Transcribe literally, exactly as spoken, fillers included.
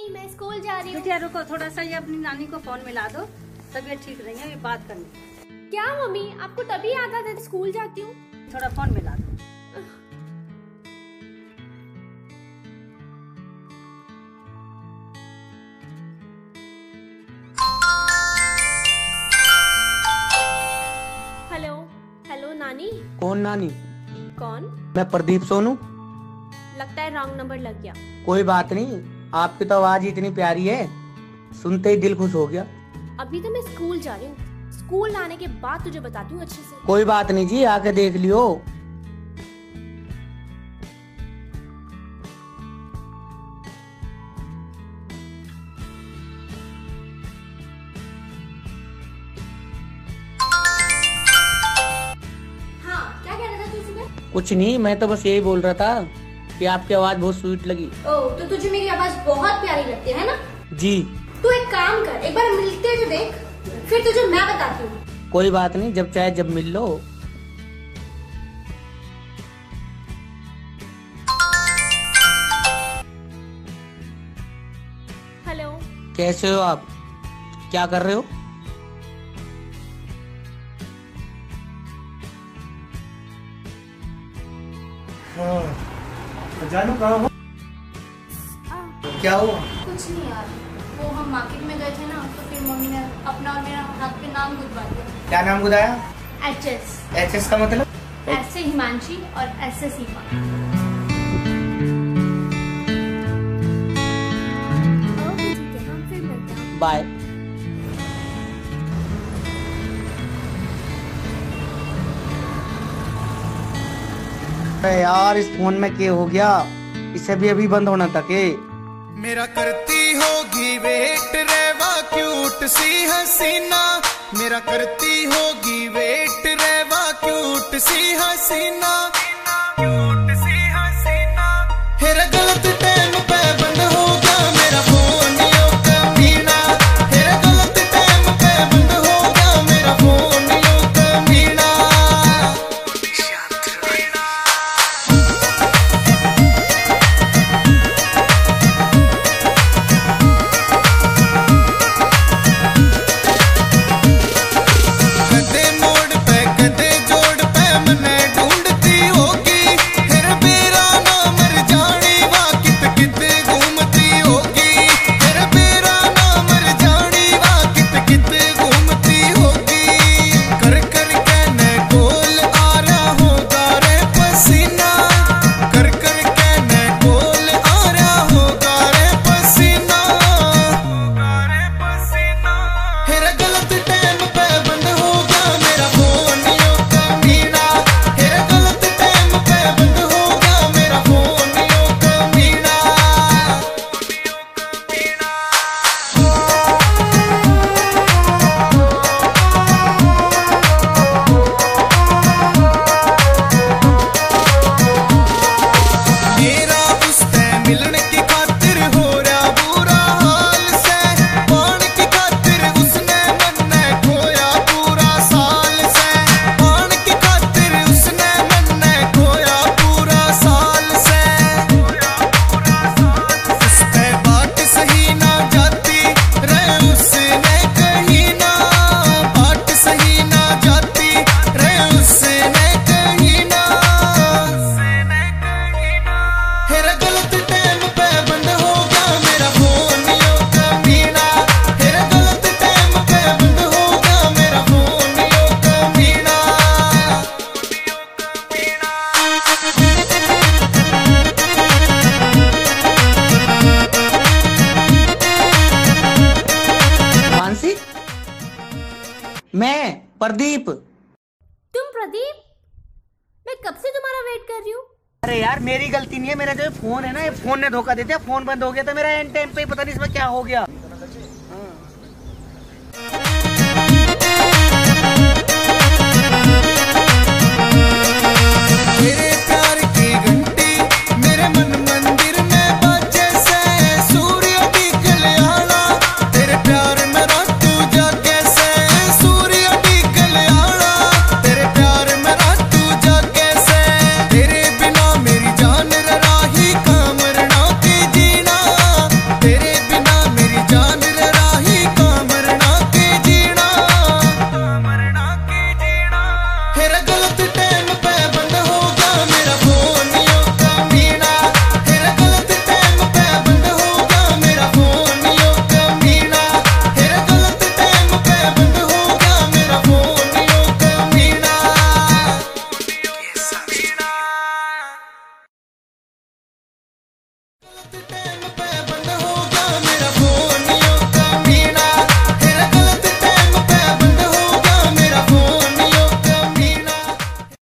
मैं स्कूल जा रही हूँ। बिटिया रुको थोड़ा सा, ये अपनी नानी को फोन मिला दो, तबीयत ठीक नहीं है, ये बात करनी। क्या मम्मी, आपको तभी याद आता है स्कूल जाती हूँ? थोड़ा फोन मिला दो। हेलो हेलो नानी। कौन नानी? कौन? मैं प्रदीप सोनू। लगता है रॉन्ग नंबर लग गया। कोई बात नहीं, आपकी तो आवाज इतनी प्यारी है, सुनते ही दिल खुश हो गया। अभी तो मैं स्कूल जा रही हूँ, स्कूल आने के बाद तुझे बताती हूँ अच्छे से। कोई बात नहीं जी, आके देख लियो। हाँ, क्या कह रहा था तू सुबह? कुछ नहीं, मैं तो बस यही बोल रहा था कि आपकी आवाज बहुत स्वीट लगी। ओह, तो तुझे मेरी आवाज बहुत प्यारी लगती है ना? जी। तू एक काम कर, एक बार मिलते तो देख, फिर तुझे मैं बताती हूँ। कोई बात नहीं, जब चाहे जब मिल लो। हेलो। कैसे हो आप? क्या कर रहे हो? जानू कहाँ हो? क्या हुआ? कुछ नहीं यार, वो हम मार्केट में गए थे ना, तो फिर मम्मी ने अपना और मेरा हाथ पे नाम गुदवा दिया। क्या नाम गुदाया? H S. एच एस का मतलब? ऐसे हिमांशी और ऐसे सीमा। ओके ठीक है, हम फिर मिलते हैं। बाय। अरे यार, इस फोन में क्या हो गया? इसे भी अभी बंद होना था के? मेरा करती होगी वेट रेवा क्यूट सी हसीना, मेरा करती होगी वेट रेवा क्यूट सी हसीना, क्यूट सी हसीना। हेरा गलत टाइम पे बंद हो गया मेरा फोन यो कमीना, हेरा गलत टाइम पे बंद हो गया मेरा फोन यो कमीना। मैं प्रदीप। तुम प्रदीप? मैं कब से तुम्हारा वेट कर रही हूँ। अरे यार, मेरी गलती नहीं है, मेरा जो फोन है ना, ये फोन ने धोखा देता है, फोन बंद हो गया था मेरा एंड टाइम पे, पता नहीं इसमें क्या हो गया।